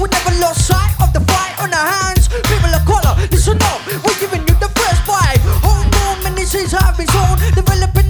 We never lost sight of the fight on our hands. People of color, listen up, we're giving you the first bite. Homegrown, many seeds have been sown. Developing